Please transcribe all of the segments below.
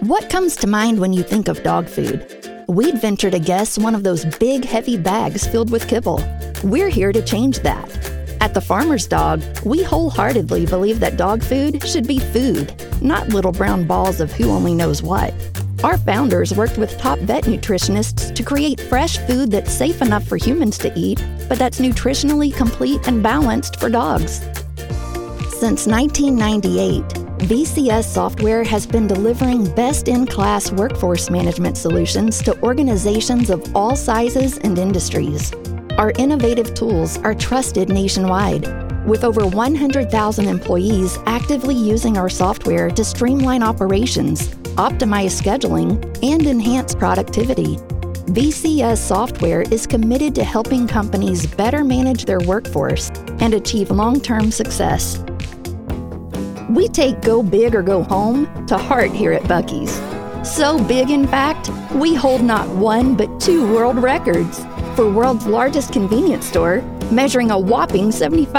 What comes to mind when you think of dog food? We'd venture to guess one of those big, heavy bags filled with kibble. We're here to change that. At The Farmer's Dog, we wholeheartedly believe that dog food should be food, not little brown balls of who only knows what. Our founders worked with top vet nutritionists to create fresh food that's safe enough for humans to eat, but that's nutritionally complete and balanced for dogs. Since 1998, VCS Software has been delivering best-in-class workforce management solutions to organizations of all sizes and industries. Our innovative tools are trusted nationwide, with over 100,000 employees actively using our software to streamline operations, optimize scheduling, and enhance productivity. VCS Software is committed to helping companies better manage their workforce and achieve long-term success. We take go big or go home to heart here at Buc-ee's. So big, in fact, we hold not one but two world records for world's largest convenience store, measuring a whopping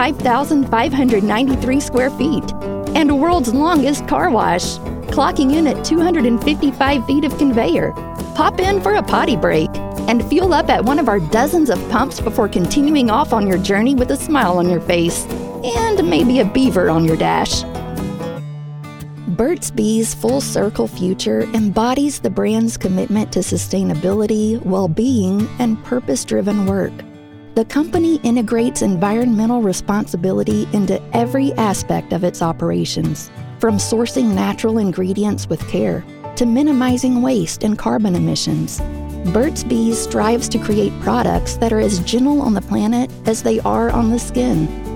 75,593 square feet, and world's longest car wash, clocking in at 255 feet of conveyor. Pop in for a potty break and fuel up at one of our dozens of pumps before continuing off on your journey with a smile on your face and maybe a beaver on your dash. Burt's Bees' Full Circle future embodies the brand's commitment to sustainability, well-being, and purpose-driven work. The company integrates environmental responsibility into every aspect of its operations, from sourcing natural ingredients with care to minimizing waste and carbon emissions. Burt's Bees strives to create products that are as gentle on the planet as they are on the skin.